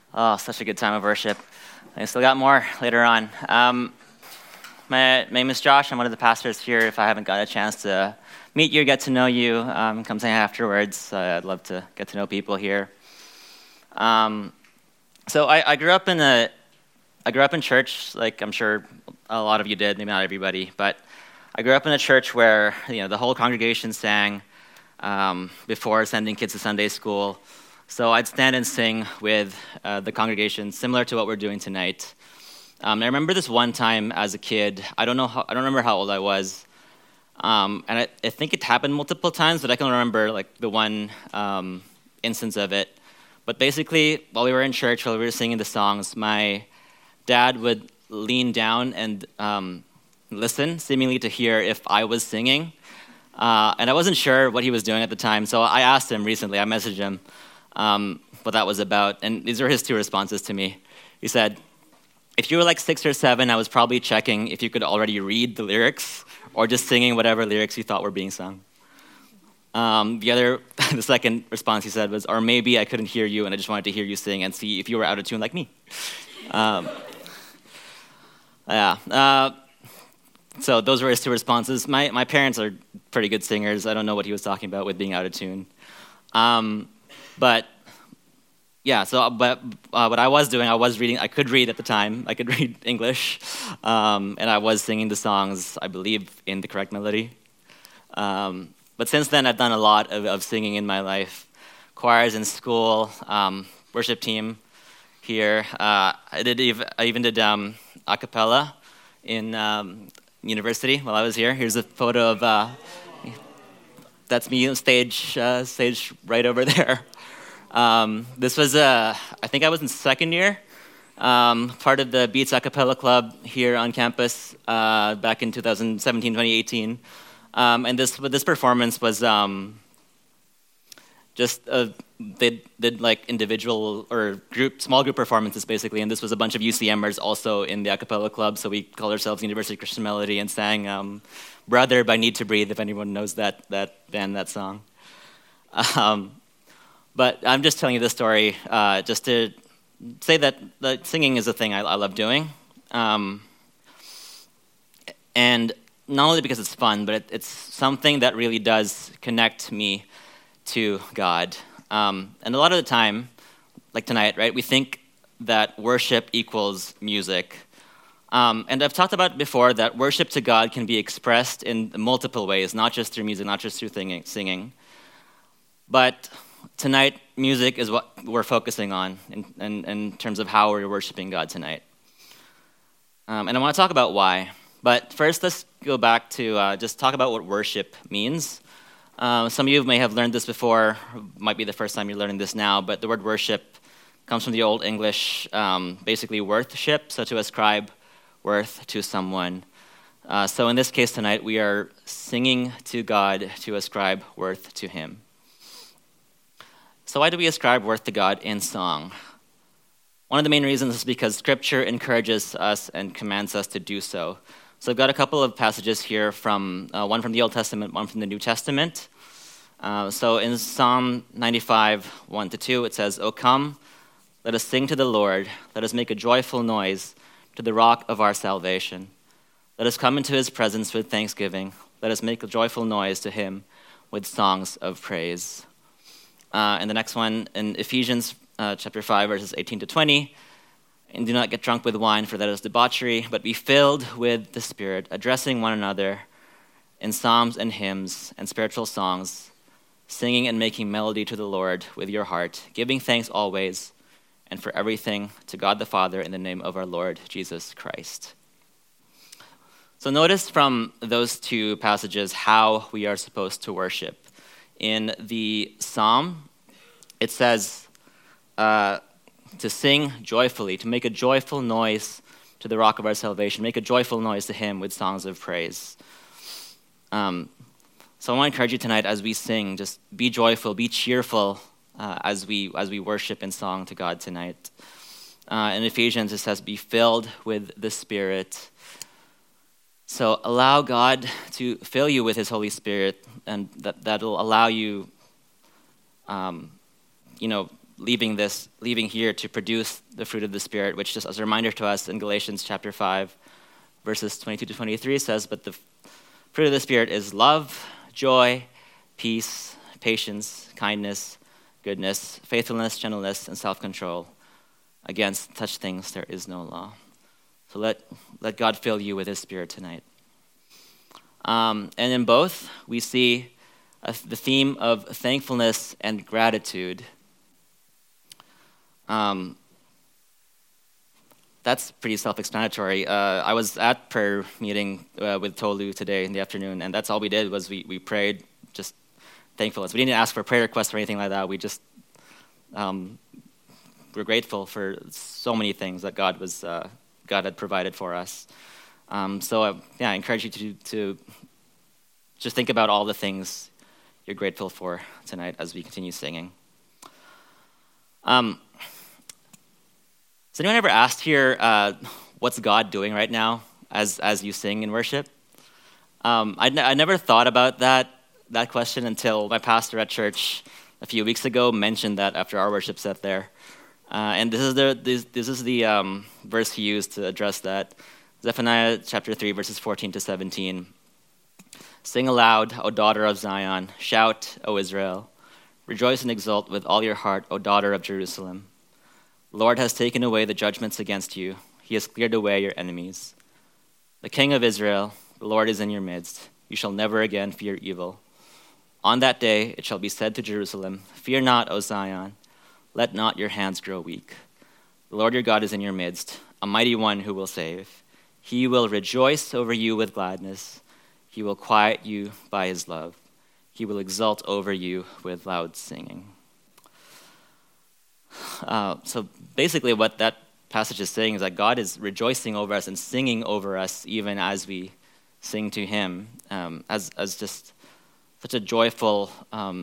Oh, such a good time of worship. I still got more later on. My name is Josh. I'm one of the pastors here. If I haven't got a chance to meet you, get to know you, come say afterwards. I'd love to get to know people here. So I grew up in church, like I'm sure a lot of you did, maybe not everybody, but I grew up in a church where the whole congregation sang before sending kids to Sunday school. So I'd stand and sing with the congregation, similar to what we're doing tonight. I remember this one time as a kid. I don't remember how old I was, and I think it happened multiple times, but I can remember like the one instance of it. But basically, while we were in church, while we were singing the songs, my dad would lean down and listen, seemingly to hear if I was singing. And I wasn't sure what he was doing at the time, so I asked him recently. I messaged him what that was about, and these were his two responses to me. He said, if you were like 6 or 7, I was probably checking if you could already read the lyrics or just singing whatever lyrics you thought were being sung. The second response he said was, or maybe I couldn't hear you and I just wanted to hear you sing and see if you were out of tune like me. So those were his two responses. My parents are pretty good singers. I don't know what he was talking about with being out of tune. But what I was doing, I was reading. I could read at the time. I could read English, and I was singing the songs, I believe, in the correct melody. But since then, I've done a lot of singing in my life. Choirs in school, worship team here. I even did a cappella in university while I was here. Here's a photo of that's me on stage right over there. This was I think I was in second year, part of the Beats a cappella club here on campus back in 2017, 2018. And this performance was they did like individual or small group performances basically, and this was a bunch of UCMers also in the a cappella club, so we called ourselves University Christian Melody and sang Brother by Need to Breathe, if anyone knows that band, that song. But I'm just telling you this story just to say that singing is a thing I love doing. And not only because it's fun, but it's something that really does connect me to God. And a lot of the time, like tonight, right, we think that worship equals music. And I've talked about before that worship to God can be expressed in multiple ways, not just through music, not just through singing. But tonight, music is what we're focusing on in terms of how we're worshiping God tonight. And I want to talk about why. But first, let's go back to just talk about what worship means. Some of you may have learned this before, might be the first time you're learning this now, but the word worship comes from the Old English, basically worthship, so to ascribe worth to someone. So in this case tonight, we are singing to God to ascribe worth to Him. So why do we ascribe worth to God in song? One of the main reasons is because Scripture encourages us and commands us to do so. So I've got a couple of passages here from one from the Old Testament, one from the New Testament. So in Psalm 95, 1-2, it says, "O come, let us sing to the Lord. Let us make a joyful noise to the rock of our salvation. Let us come into His presence with thanksgiving. Let us make a joyful noise to Him with songs of praise." And the next one in Ephesians chapter 5, verses 18-20, "And do not get drunk with wine, for that is debauchery, but be filled with the Spirit, addressing one another in psalms and hymns and spiritual songs, singing and making melody to the Lord with your heart, giving thanks always and for everything to God the Father in the name of our Lord Jesus Christ." So notice from those two passages how we are supposed to worship. In the psalm, it says to sing joyfully, to make a joyful noise to the rock of our salvation, make a joyful noise to Him with songs of praise. So I want to encourage you tonight as we sing, just be joyful, be cheerful as we worship in song to God tonight. In Ephesians, it says, be filled with the Spirit. So allow God to fill you with His Holy Spirit, and that'll allow you, leaving here to produce the fruit of the Spirit, which just as a reminder to us in Galatians chapter 5, verses 22 to 23 says, but the fruit of the Spirit is love, joy, peace, patience, kindness, goodness, faithfulness, gentleness, and self-control. Against such things there is no law. So let God fill you with his Spirit tonight. And in both, we see the theme of thankfulness and gratitude. That's pretty self-explanatory. I was at prayer meeting with Tolu today in the afternoon, and that's all we did was we prayed, just thankfulness. We didn't ask for prayer requests or anything like that. We just we're grateful for so many things that God had provided for us. I encourage you to just think about all the things you're grateful for tonight as we continue singing. Has anyone ever asked here, what's God doing right now as you sing in worship? I never thought about that question until my pastor at church a few weeks ago mentioned that after our worship set there. And this is the verse he used to address that. Zephaniah chapter 3, verses 14 to 17. Sing aloud, O daughter of Zion. Shout, O Israel. Rejoice and exult with all your heart, O daughter of Jerusalem. The Lord has taken away the judgments against you. He has cleared away your enemies. The King of Israel, the Lord is in your midst. You shall never again fear evil. On that day it shall be said to Jerusalem, fear not, O Zion. Let not your hands grow weak. The Lord your God is in your midst, a mighty one who will save. He will rejoice over you with gladness. He will quiet you by his love. He will exult over you with loud singing. So basically what that passage is saying is that God is rejoicing over us and singing over us even as we sing to him, as just such a joyful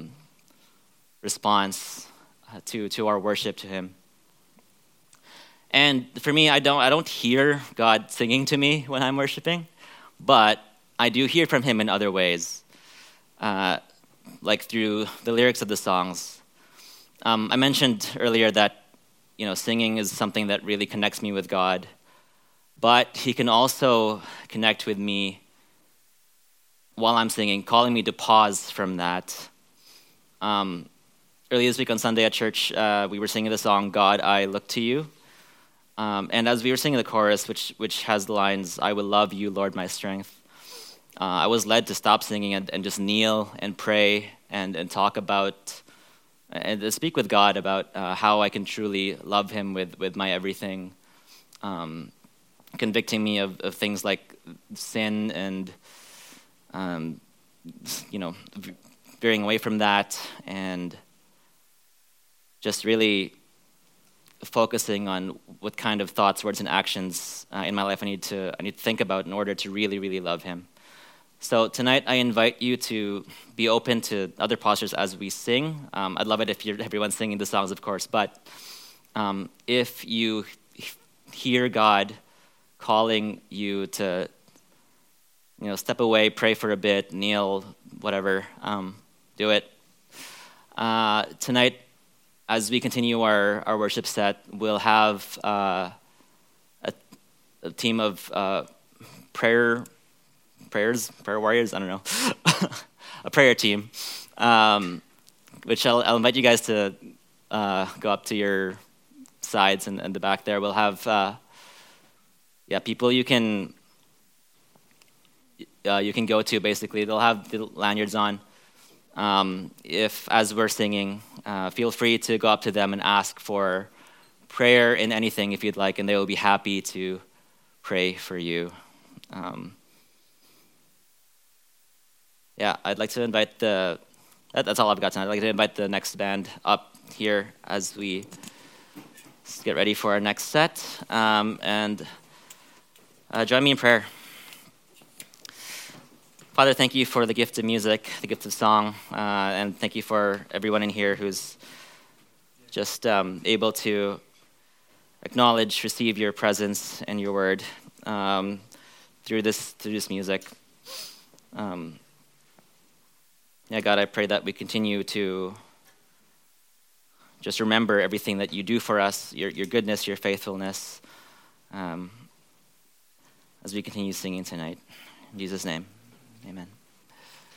response to our worship to him. And for me, I don't hear God singing to me when I'm worshiping, but I do hear from him in other ways, like through the lyrics of the songs. I mentioned earlier that singing is something that really connects me with God, but he can also connect with me while I'm singing, calling me to pause from that. Earlier this week on Sunday at church, we were singing the song, God, I Look to You. And as we were singing the chorus, which has the lines, I will love you, Lord, my strength, I was led to stop singing and just kneel and pray and talk about, and to speak with God about how I can truly love him with my everything, convicting me of things like sin and, veering away from that, and just really focusing on what kind of thoughts, words, and actions in my life I need to think about in order to really, really love him. So tonight I invite you to be open to other postures as we sing. I'd love it if everyone's singing the songs, of course, but if you hear God calling you to step away, pray for a bit, kneel, whatever, do it. Tonight, as we continue our worship set, we'll have a team of prayer warriors, I don't know, a prayer team, which I'll invite you guys to go up to your sides and the back there. We'll have people you can go to, basically. They'll have the lanyards on. If, as we're singing, feel free to go up to them and ask for prayer in anything if you'd like, and they will be happy to pray for you. I'd like to invite that's all I've got tonight. I'd like to invite the next band up here as we get ready for our next set. And join me in prayer. Father, thank you for the gift of music, the gift of song, and thank you for everyone in here who's just able to acknowledge, receive your presence and your word through this music. God, I pray that we continue to just remember everything that you do for us, your goodness, your faithfulness, as we continue singing tonight. In Jesus' name, amen.